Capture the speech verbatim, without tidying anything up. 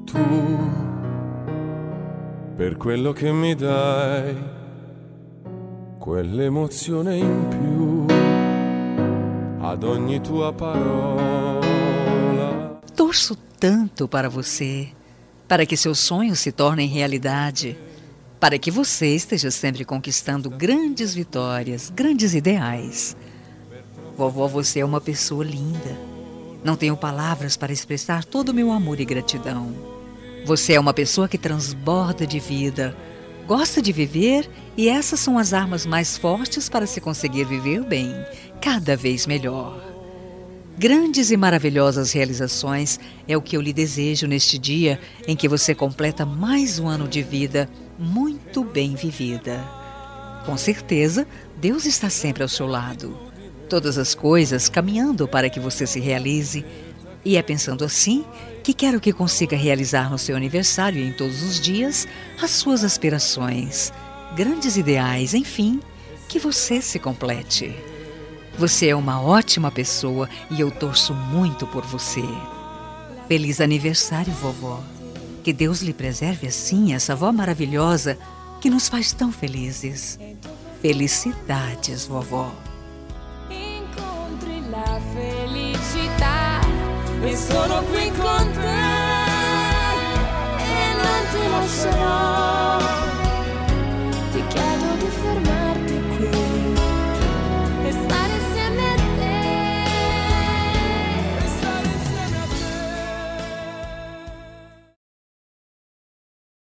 tu, per quello che mi dai, quell'emozione in più, ad ogni tua parola. Torço tanto para você, para que seus sonhos se tornem realidade, para que você esteja sempre conquistando grandes vitórias, grandes ideais. Vovó, você é uma pessoa linda. Não tenho palavras para expressar todo o meu amor e gratidão. Você é uma pessoa que transborda de vida, gosta de viver, e essas são as armas mais fortes para se conseguir viver bem, cada vez melhor. Grandes e maravilhosas realizações é o que eu lhe desejo neste dia em que você completa mais um ano de vida muito bem vivida. Com certeza, Deus está sempre ao seu lado. Todas as coisas caminhando para que você se realize. E é pensando assim que quero que consiga realizar no seu aniversário e em todos os dias as suas aspirações, grandes ideais, enfim, que você se complete. Você é uma ótima pessoa e eu torço muito por você. Feliz aniversário, vovó. Que Deus lhe preserve assim, essa avó maravilhosa que nos faz tão felizes. Felicidades, vovó. Incontri la felicità e sono qui con te e non ti lascerò.